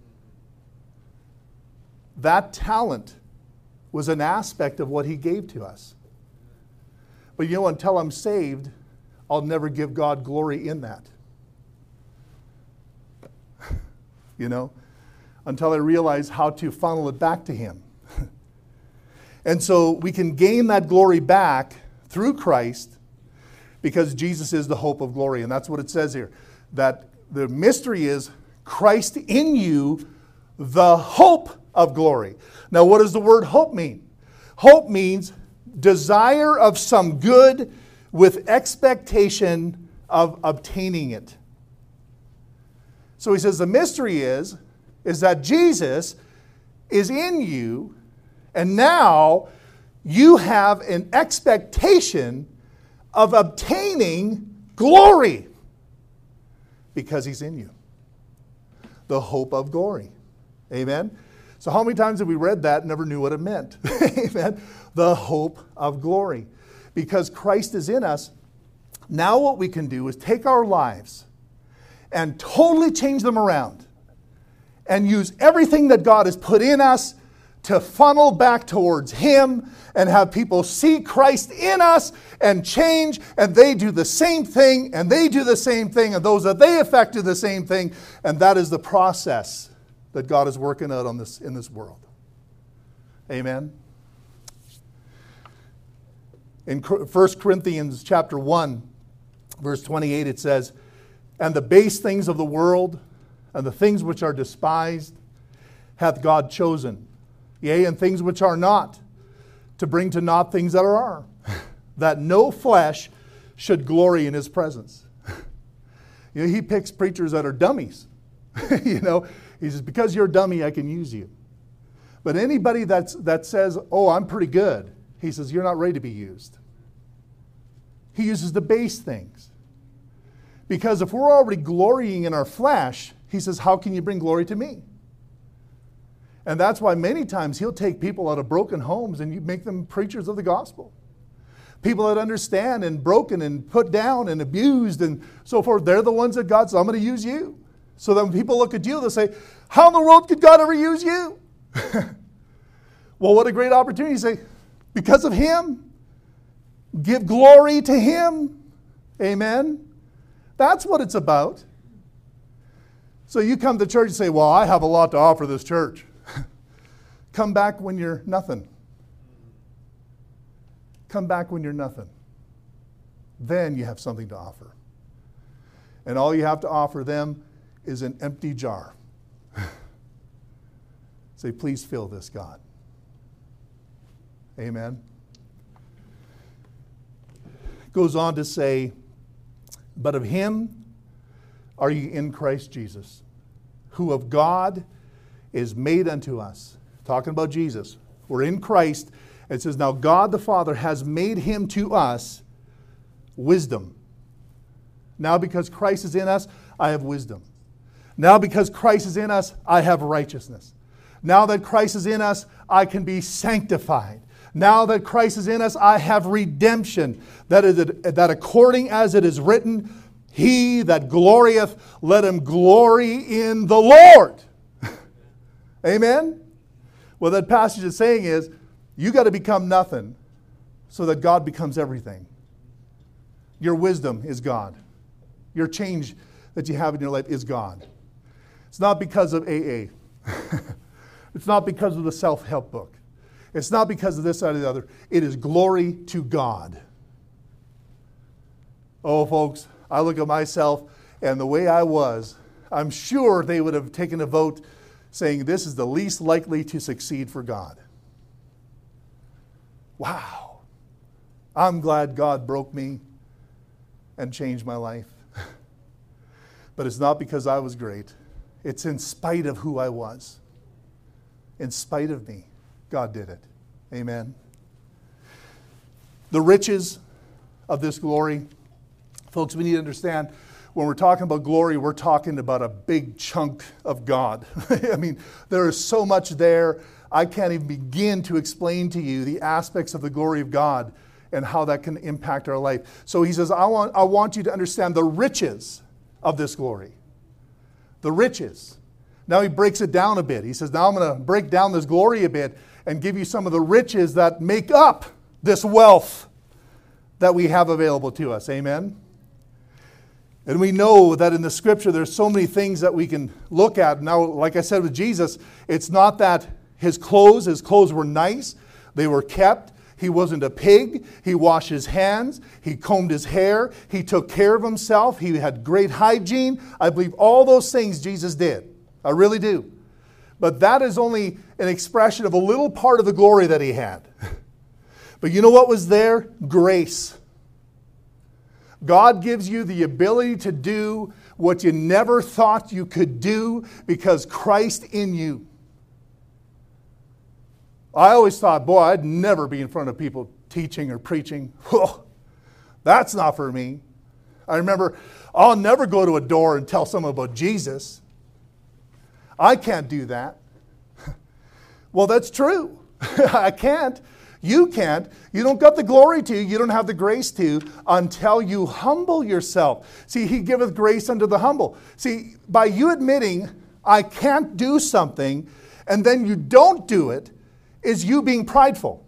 That talent was an aspect of what He gave to us. But you know, until I'm saved, I'll never give God glory in that. You know, until I realize how to funnel it back to Him. And so we can gain that glory back through Christ because Jesus is the hope of glory. And that's what it says here. That the mystery is Christ in you, the hope of glory. Now, what does the word hope mean? Hope means desire of some good with expectation of obtaining it. So he says the mystery is is that Jesus is in you, and now you have an expectation of obtaining glory because he's in you. The hope of glory. Amen? So how many times have we read that and never knew what it meant? Amen? The hope of glory. Because Christ is in us, now what we can do is take our lives and totally change them around and use everything that God has put in us to funnel back towards him and have people see Christ in us and change, and they do the same thing, and they do the same thing, and those that they affect do the same thing, and that is the process that God is working out on this in this world. Amen. In First Corinthians chapter one, verse twenty-eight, it says, "And the base things of the world, and the things which are despised, hath God chosen, yea, and things which are not, to bring to naught things that are, that no flesh should glory in his presence." You know, he picks preachers that are dummies. You know, he says, because you're a dummy, I can use you. But anybody that's, that says, oh, I'm pretty good, he says, you're not ready to be used. He uses the base things. Because if we're already glorying in our flesh, he says, how can you bring glory to me? And that's why many times he'll take people out of broken homes and you make them preachers of the gospel. People that understand and broken and put down and abused and so forth, they're the ones that God says, I'm going to use you. So that when people look at you, they'll say, how in the world could God ever use you? Well, what a great opportunity to say, because of him, give glory to him. Amen. That's what it's about. So you come to church and say, well, I have a lot to offer this church. Come back when you're nothing. Come back when you're nothing. Then you have something to offer. And all you have to offer them is an empty jar. Say, please fill this, God. Amen. Goes on to say, but of him are ye in Christ Jesus, who of God is made unto us. Talking about Jesus. We're in Christ. It says, now God the Father has made him to us wisdom. Now because Christ is in us, I have wisdom. Now because Christ is in us, I have righteousness. Now that Christ is in us, I can be sanctified. Now that Christ is in us, I have redemption. That is, that according as it is written, he that glorieth, let him glory in the Lord. Amen? What that passage is saying is, you got to become nothing so that God becomes everything. Your wisdom is God. Your change that you have in your life is God. It's not because of A A. It's not because of the self-help book. It's not because of this, that, or the other. It is glory to God. Oh, folks, I look at myself and the way I was, I'm sure they would have taken a vote saying this is the least likely to succeed for God. Wow. I'm glad God broke me and changed my life. But it's not because I was great. It's in spite of who I was. In spite of me, God did it. Amen. The riches of this glory, folks, we need to understand, when we're talking about glory, we're talking about a big chunk of God. I mean, there is so much there. I can't even begin to explain to you the aspects of the glory of God and how that can impact our life. So he says, I want, I want you to understand the riches of this glory. The riches. Now he breaks it down a bit. He says, now I'm going to break down this glory a bit and give you some of the riches that make up this wealth that we have available to us. Amen? And we know that in the scripture there's so many things that we can look at. Now, like I said with Jesus, it's not that his clothes, his clothes were nice. They were kept. He wasn't a pig. He washed his hands. He combed his hair. He took care of himself. He had great hygiene. I believe all those things Jesus did. I really do. But that is only an expression of a little part of the glory that he had. But you know what was there? Grace. God gives you the ability to do what you never thought you could do because Christ in you. I always thought, boy, I'd never be in front of people teaching or preaching. Oh, that's not for me. I remember, I'll never go to a door and tell someone about Jesus. I can't do that. Well, that's true. I can't. You can't. You don't got the glory to. You don't have the grace to until you humble yourself. See, he giveth grace unto the humble. See, by you admitting, I can't do something, and then you don't do it, is you being prideful.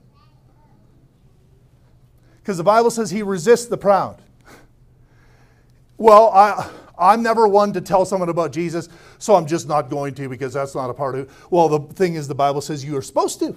Because the Bible says he resists the proud. Well, I, I'm never one to tell someone about Jesus, so I'm just not going to because that's not a part of it. Well, the thing is, the Bible says you are supposed to.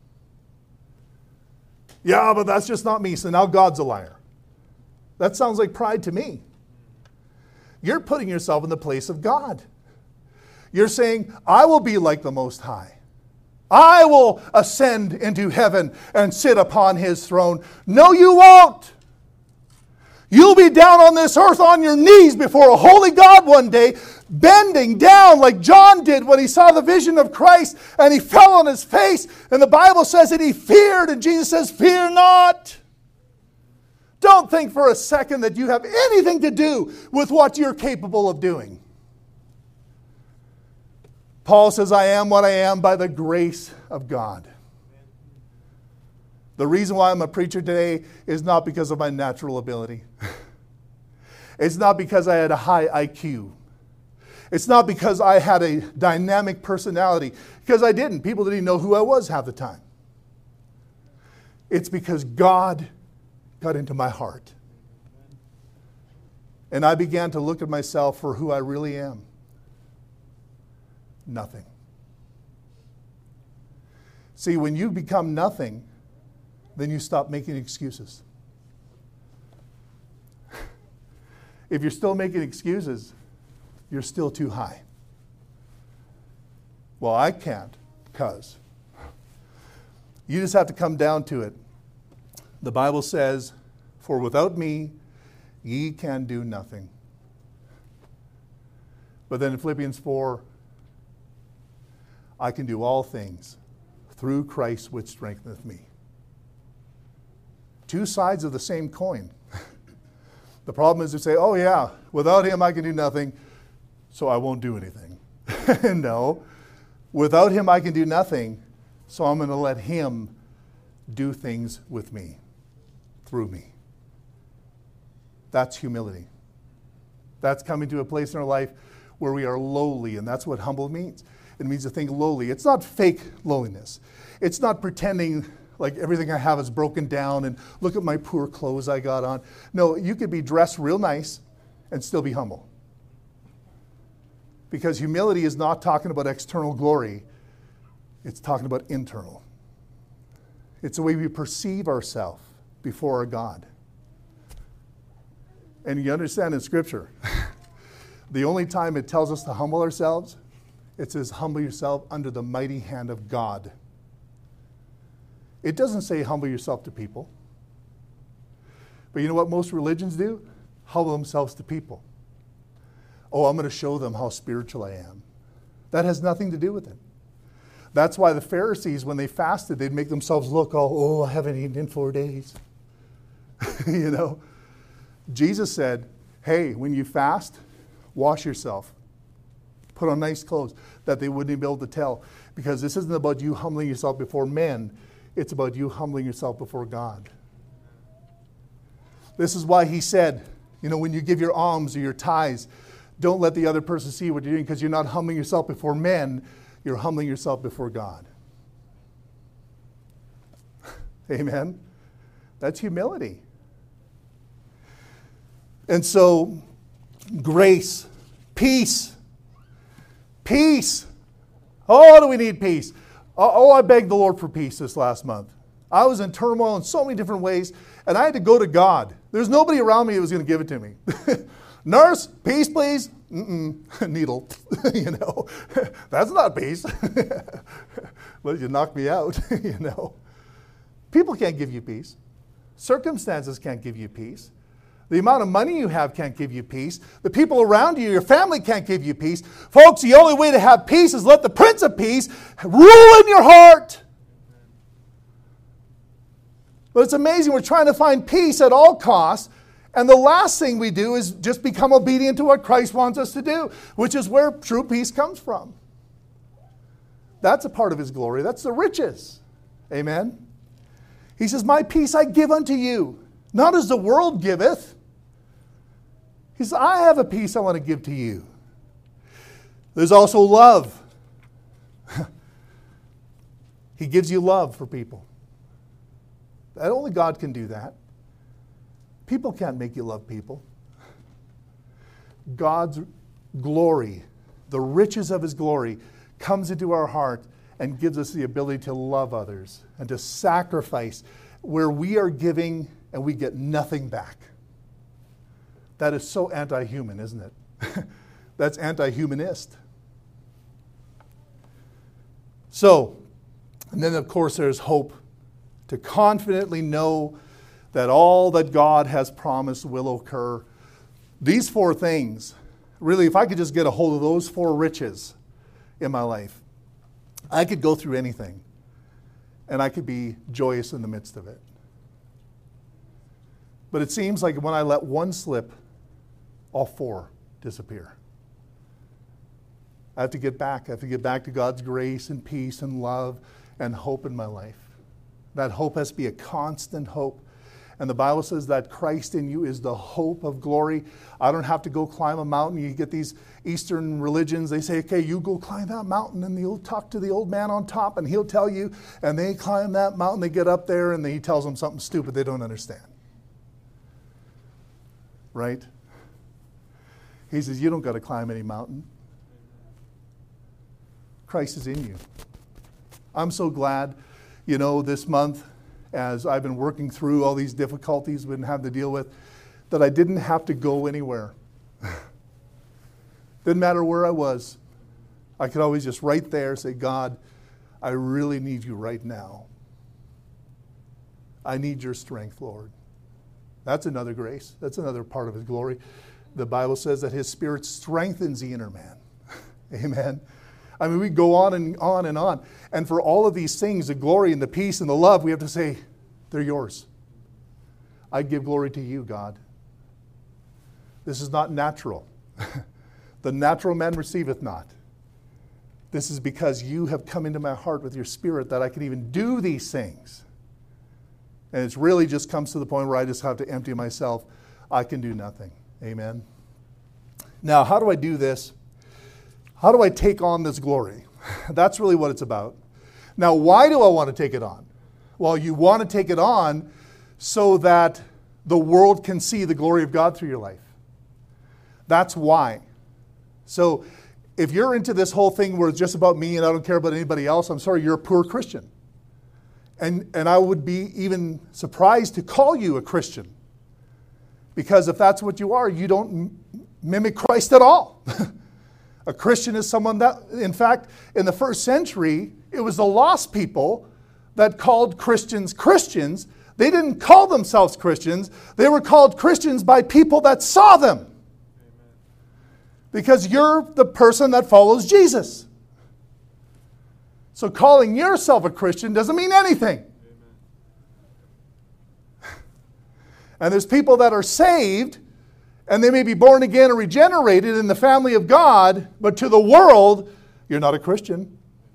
Yeah, but that's just not me, so now God's a liar. That sounds like pride to me. You're putting yourself in the place of God. You're saying, I will be like the Most High. I will ascend into heaven and sit upon his throne. No, you won't. You'll be down on this earth on your knees before a holy God one day, bending down like John did when he saw the vision of Christ and he fell on his face. And the Bible says that he feared, and Jesus says, fear not. Don't think for a second that you have anything to do with what you're capable of doing. Paul says, I am what I am by the grace of God. The reason why I'm a preacher today is not because of my natural ability. It's not because I had a high I Q. It's not because I had a dynamic personality, because I didn't. People didn't even know who I was half the time. It's because God got into my heart. And I began to look at myself for who I really am. Nothing. See, when you become nothing, then you stop making excuses. If you're still making excuses, you're still too high. Well, I can't, because you just have to come down to it. The Bible says, for without me, ye can do nothing. But then in Philippians four, I can do all things through Christ which strengtheneth me. Two sides of the same coin. The problem is to say, oh yeah, without him I can do nothing, so I won't do anything. No. Without him I can do nothing, so I'm going to let him do things with me, through me. That's humility. That's coming to a place in our life where we are lowly, and that's what humble means. It means to think lowly. It's not fake lowliness. It's not pretending like everything I have is broken down and look at my poor clothes I got on. No, you could be dressed real nice and still be humble. Because humility is not talking about external glory. It's talking about internal. It's the way we perceive ourselves before our God. And you understand in Scripture, the only time it tells us to humble ourselves, it says, humble yourself under the mighty hand of God. It doesn't say humble yourself to people. But you know what most religions do? Humble themselves to people. Oh, I'm going to show them how spiritual I am. That has nothing to do with it. That's why the Pharisees, when they fasted, they'd make themselves look all, oh, I haven't eaten in four days. You know? Jesus said, hey, when you fast, wash yourself. Put on nice clothes that they wouldn't be able to tell. Because this isn't about you humbling yourself before men. It's about you humbling yourself before God. This is why he said, you know, when you give your alms or your tithes, don't let the other person see what you're doing, because you're not humbling yourself before men. You're humbling yourself before God. Amen? That's humility. And so, grace, peace, peace. Oh, do we need peace? Oh, I begged the Lord for peace this last month. I was in turmoil in so many different ways, and I had to go to God. There's nobody around me who was going to give it to me. Nurse, peace, please. Mm-mm. Needle. You know, that's not peace. Well, you knock me out. You know, people can't give you peace. Circumstances can't give you peace. The amount of money you have can't give you peace. The people around you, your family can't give you peace. Folks, the only way to have peace is let the Prince of Peace rule in your heart. But it's amazing. We're trying to find peace at all costs. And the last thing we do is just become obedient to what Christ wants us to do, which is where true peace comes from. That's a part of his glory. That's the riches. Amen. He says, my peace I give unto you, not as the world giveth. He says, I have a peace I want to give to you. There's also love. He gives you love for people. That only God can do that. People can't make you love people. God's glory, the riches of his glory, comes into our heart and gives us the ability to love others and to sacrifice where we are giving and we get nothing back. That is so anti-human, isn't it? That's anti-humanist. So, and then of course there's hope to confidently know that all that God has promised will occur. These four things, really, if I could just get a hold of those four riches in my life, I could go through anything and I could be joyous in the midst of it. But it seems like when I let one slip, all four disappear. I have to get back. I have to get back to God's grace and peace and love and hope in my life. That hope has to be a constant hope. And the Bible says that Christ in you is the hope of glory. I don't have to go climb a mountain. You get these Eastern religions, they say, okay, you go climb that mountain, and you'll talk to the old man on top, and he'll tell you. And they climb that mountain, they get up there, and he tells them something stupid they don't understand. Right? He says, you don't got to climb any mountain. Christ is in you. I'm so glad, you know, this month, as I've been working through all these difficulties we've been having to deal with, that I didn't have to go anywhere. Didn't matter where I was. I could always just right there say, God, I really need you right now. I need your strength, Lord. That's another grace. That's another part of his glory. The Bible says that his Spirit strengthens the inner man. Amen. I mean, we go on and on and on. And for all of these things, the glory and the peace and the love, we have to say, they're yours. I give glory to you, God. This is not natural. The natural man receiveth not. This is because you have come into my heart with your Spirit that I can even do these things. And it really just comes to the point where I just have to empty myself. I can do nothing. Amen. Now, how do I do this? How do I take on this glory? That's really what it's about. Now, why do I want to take it on? Well, you want to take it on so that the world can see the glory of God through your life. That's why. So, if you're into this whole thing where it's just about me and I don't care about anybody else, I'm sorry, you're a poor Christian. And, and I would be even surprised to call you a Christian. Because if that's what you are, you don't m- mimic Christ at all. A Christian is someone that, in fact, in the first century, it was the lost people that called Christians Christians. They didn't call themselves Christians. They were called Christians by people that saw them. Amen. Because you're the person that follows Jesus. So calling yourself a Christian doesn't mean anything. Amen. And there's people that are saved, and they may be born again or regenerated in the family of God, but to the world, you're not a Christian.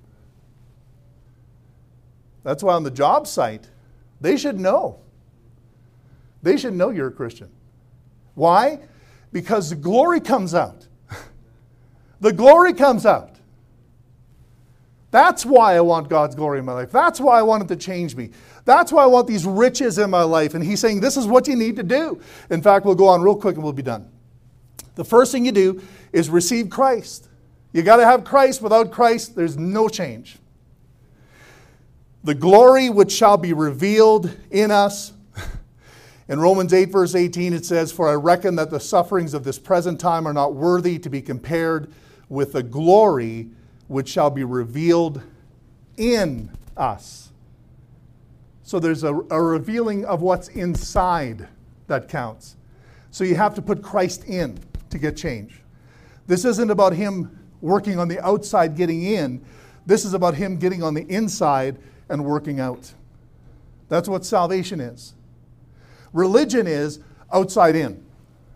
That's why on the job site, they should know. They should know you're a Christian. Why? Because the glory comes out. The glory comes out. That's why I want God's glory in my life. That's why I want it to change me. That's why I want these riches in my life. And he's saying this is what you need to do. In fact, we'll go on real quick and we'll be done. The first thing you do is receive Christ. You got to have Christ. Without Christ, there's no change. The glory which shall be revealed in us. In Romans eight verse eighteen it says, for I reckon that the sufferings of this present time are not worthy to be compared with the glory which shall be revealed in us. So there's a, a revealing of what's inside that counts. So you have to put Christ in to get change. This isn't about him working on the outside, getting in. This is about him getting on the inside and working out. That's what salvation is. Religion is outside in.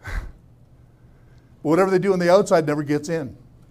But whatever they do on the outside never gets in.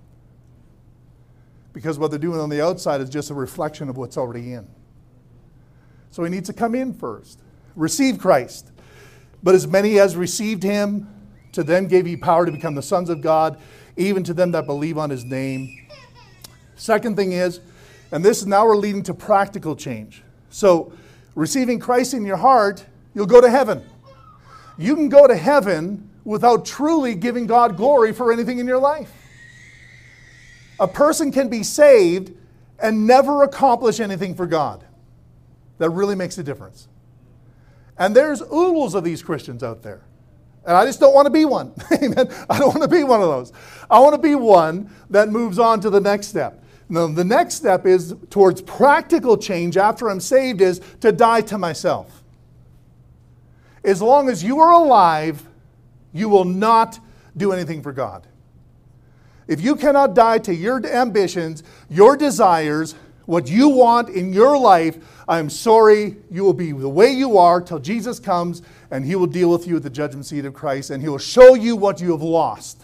Because what they're doing on the outside is just a reflection of what's already in. So he needs to come in first. Receive Christ. But as many as received him, to them gave he power to become the sons of God, even to them that believe on his name. Second thing is, and this is now we're leading to practical change. So, receiving Christ in your heart, you'll go to heaven. You can go to heaven without truly giving God glory for anything in your life. A person can be saved and never accomplish anything for God. That really makes a difference. And there's oodles of these Christians out there. And I just don't want to be one. Amen. I don't want to be one of those. I want to be one that moves on to the next step. Now, the next step is towards practical change after I'm saved is to die to myself. As long as you are alive, you will not do anything for God. If you cannot die to your ambitions, your desires, what you want in your life, I'm sorry, you will be the way you are till Jesus comes and he will deal with you at the judgment seat of Christ and he will show you what you have lost.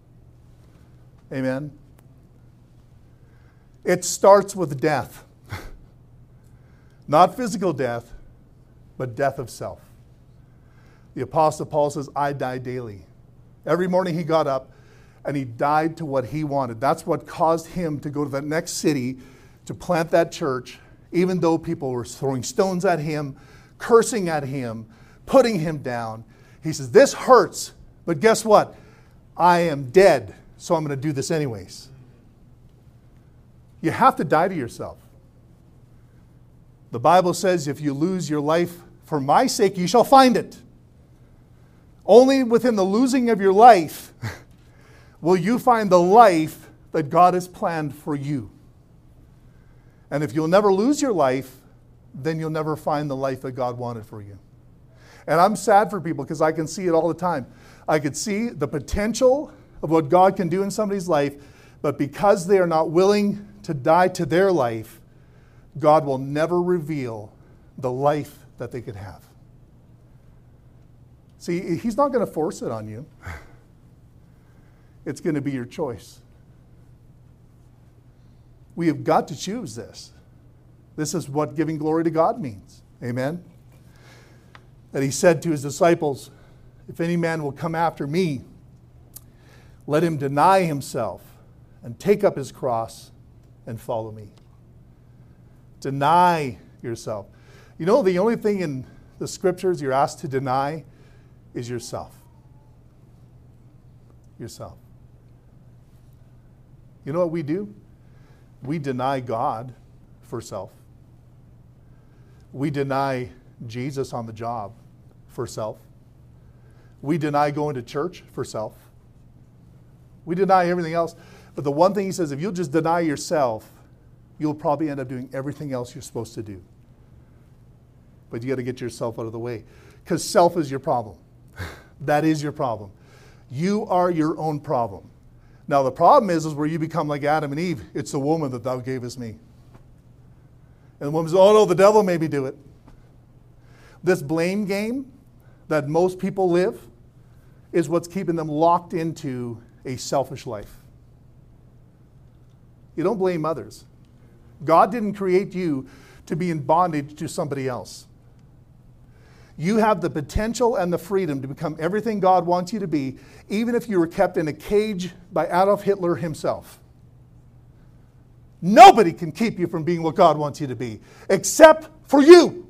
Amen. It starts with death. Not physical death, but death of self. The Apostle Paul says, I die daily. Every morning he got up and he died to what he wanted. That's what caused him to go to that next city to plant that church, even though people were throwing stones at him, cursing at him, putting him down. He says, this hurts, but guess what? I am dead, so I'm going to do this anyways. You have to die to yourself. The Bible says, if you lose your life for my sake, you shall find it. Only within the losing of your life will you find the life that God has planned for you. And if you'll never lose your life, then you'll never find the life that God wanted for you. And I'm sad for people because I can see it all the time. I could see the potential of what God can do in somebody's life, but because they are not willing to die to their life, God will never reveal the life that they could have. See, he's not going to force it on you. It's going to be your choice. We have got to choose this. This is what giving glory to God means. Amen? That he said to his disciples, if any man will come after me, let him deny himself and take up his cross and follow me. Deny yourself. You know, the only thing in the scriptures you're asked to deny is yourself. Yourself. You know what we do? We deny God for self. We deny Jesus on the job for self. We deny going to church for self. We deny everything else. But the one thing he says, if you'll just deny yourself, you'll probably end up doing everything else you're supposed to do. But you got to get yourself out of the way. Because self is your problem. That is your problem. You are your own problem. Now the problem is, is where you become like Adam and Eve. It's the woman that thou gavest me. And the woman says, oh no, the devil made me do it. This blame game that most people live is what's keeping them locked into a selfish life. You don't blame others. God didn't create you to be in bondage to somebody else. You have the potential and the freedom to become everything God wants you to be, even if you were kept in a cage by Adolf Hitler himself. Nobody can keep you from being what God wants you to be, except for you.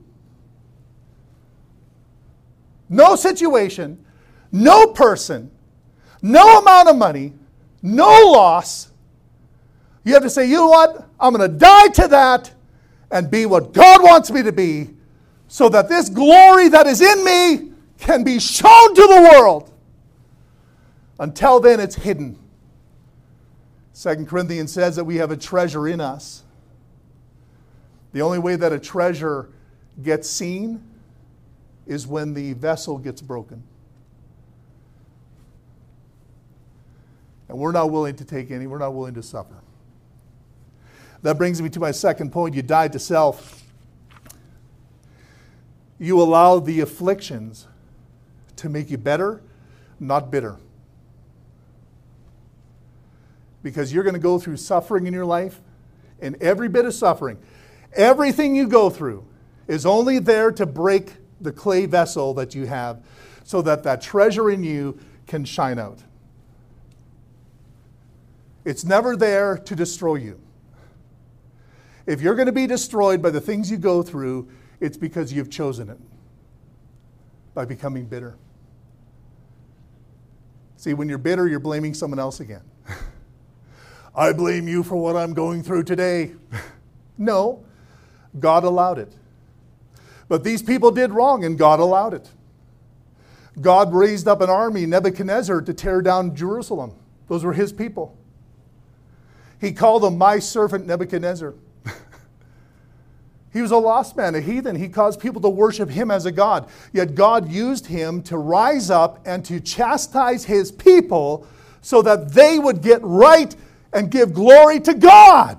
No situation, no person, no amount of money, no loss. You have to say, you know what? I'm going to die to that and be what God wants me to be, so that this glory that is in me can be shown to the world. Until then, it's hidden. Second Corinthians says that we have a treasure in us. The only way that a treasure gets seen is when the vessel gets broken. And we're not willing to take any, we're not willing to suffer. That brings me to my second point. You died to self. You allow the afflictions to make you better, not bitter. Because you're going to go through suffering in your life, and every bit of suffering, everything you go through is only there to break the clay vessel that you have so that that treasure in you can shine out. It's never there to destroy you. If you're going to be destroyed by the things you go through, it's because you've chosen it by becoming bitter. See, when you're bitter, you're blaming someone else again. I blame you for what I'm going through today. No, God allowed it. But these people did wrong, and God allowed it. God raised up an army, Nebuchadnezzar, to tear down Jerusalem. Those were his people. He called them my servant Nebuchadnezzar. He was a lost man, a heathen. He caused people to worship him as a god. Yet God used him to rise up and to chastise his people so that they would get right and give glory to God.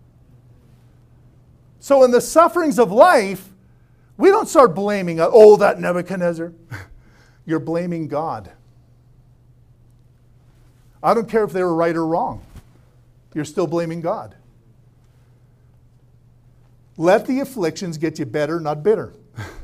So in the sufferings of life, we don't start blaming, oh, that Nebuchadnezzar. You're blaming God. I don't care if they were right or wrong. You're still blaming God. Let the afflictions get you better, not bitter.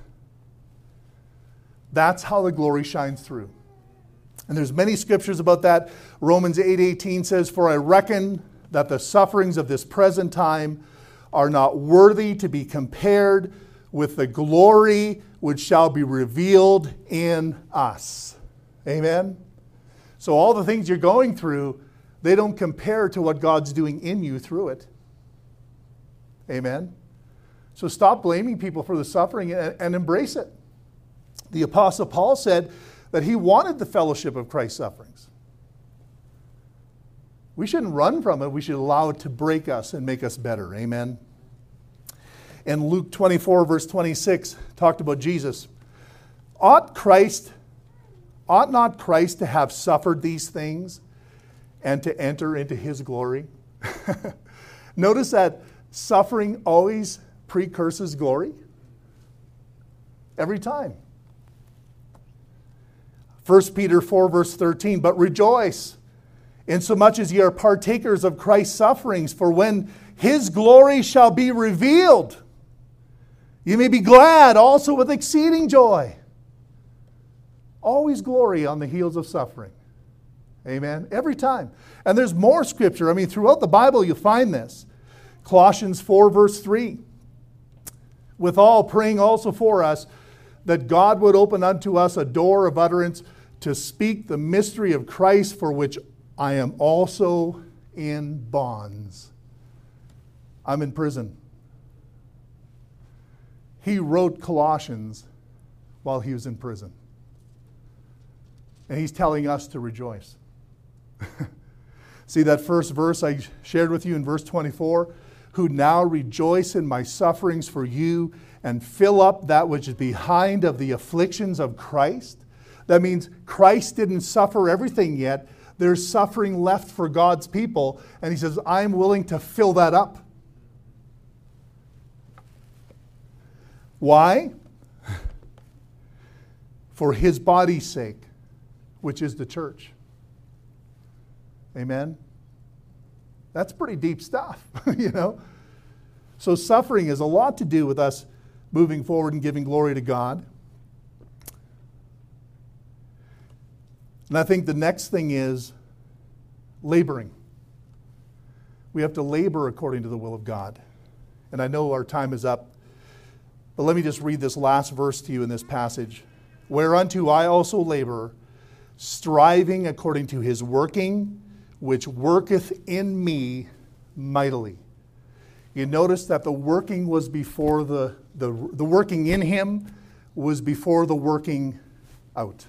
That's how the glory shines through. And there's many scriptures about that. Romans eight eighteen says, for I reckon that the sufferings of this present time are not worthy to be compared with the glory which shall be revealed in us. Amen? So all the things you're going through, they don't compare to what God's doing in you through it. Amen? So stop blaming people for the suffering and, and embrace it. The Apostle Paul said that he wanted the fellowship of Christ's sufferings. We shouldn't run from it. We should allow it to break us and make us better. Amen? And Luke twenty-four, verse twenty-six, talked about Jesus. Ought Christ, ought not Christ to have suffered these things and to enter into his glory? Notice that suffering always precurses glory. Every time. First Peter four, verse thirteen, but rejoice insomuch as ye are partakers of Christ's sufferings, for when his glory shall be revealed, you may be glad also with exceeding joy. Always glory on the heels of suffering. Amen. Every time. And there's more scripture. I mean, throughout the Bible you'll find this. Colossians four, verse three. Withal praying also for us, that God would open unto us a door of utterance to speak the mystery of Christ, for which I am also in bonds. I'm in prison. He wrote Colossians while he was in prison. And he's telling us to rejoice. See that first verse I shared with you in verse twenty-four? Who now rejoice in my sufferings for you and fill up that which is behind of the afflictions of Christ. That means Christ didn't suffer everything yet. There's suffering left for God's people. And he says, I'm willing to fill that up. Why? For his body's sake, which is the church. Amen? That's pretty deep stuff, you know. So suffering has a lot to do with us moving forward and giving glory to God. And I think the next thing is laboring. We have to labor according to the will of God. And I know our time is up, but let me just read this last verse to you in this passage. Whereunto I also labor, striving according to his working, which worketh in me mightily. You notice that the working was before the, the, the working in him was before the working out.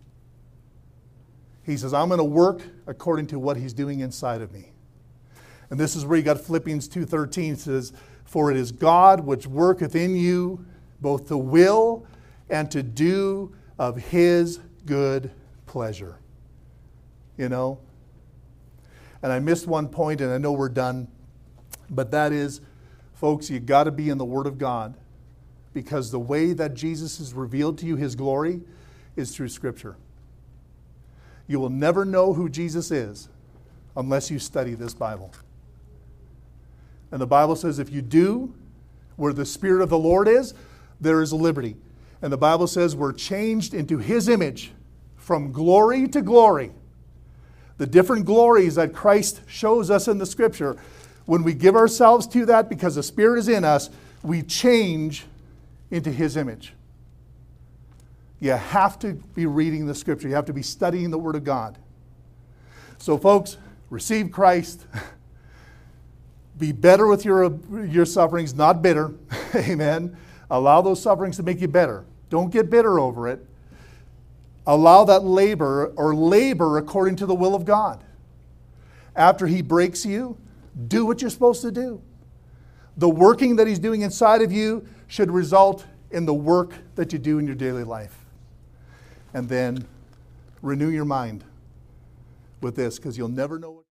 He says, I'm going to work according to what he's doing inside of me. And this is where you got Philippians two thirteen says, for it is God which worketh in you both to will and to do of his good pleasure. You know, And I missed one point, and I know we're done. But that is, folks, you got to be in the Word of God, because the way that Jesus has revealed to you his glory is through Scripture. You will never know who Jesus is unless you study this Bible. And the Bible says if you do, where the Spirit of the Lord is, there is liberty. And the Bible says we're changed into his image from glory to glory. The different glories that Christ shows us in the Scripture, when we give ourselves to that because the Spirit is in us, we change into his image. You have to be reading the Scripture. You have to be studying the Word of God. So folks, receive Christ. Be better with your, your sufferings, not bitter. Amen. Allow those sufferings to make you better. Don't get bitter over it. Allow that labor, or labor according to the will of God. After he breaks you, do what you're supposed to do. The working that he's doing inside of you should result in the work that you do in your daily life. And then renew your mind with this, because you'll never know what